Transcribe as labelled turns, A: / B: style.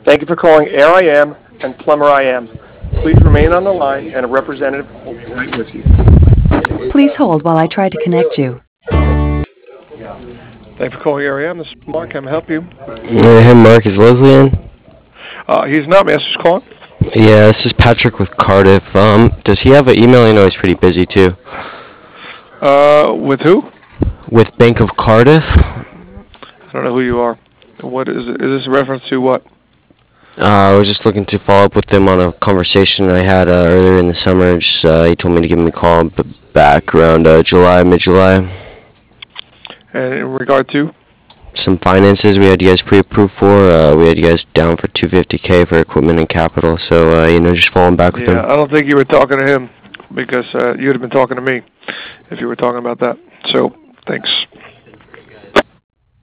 A: Thank you for calling Air I Am and Plumber I Am. Please remain on the line and a representative will be right with you.
B: Please hold while I try to connect you.
A: Thank you for calling Air I Am. This is Mark. Can I help you?
C: Yeah, hey Mark, is Leslie in?
A: He's not. Master's calling.
C: Yeah, this is Patrick with Cardiff. Does he have an email? I know he's pretty busy too.
A: With who?
C: With Bank of Cardiff?
A: I don't know who you are. What is it? Is this a reference to what?
C: I was just looking to follow up with him on a conversation I had earlier in the summer. Just, he told me to give him a call back around mid-July.
A: And in regard to?
C: Some finances we had you guys pre-approved for. We had you guys down for $250K for equipment and capital. So, just following back with him.
A: Yeah, I don't think you were talking to him because you would have been talking to me if you were talking about that. So, thanks.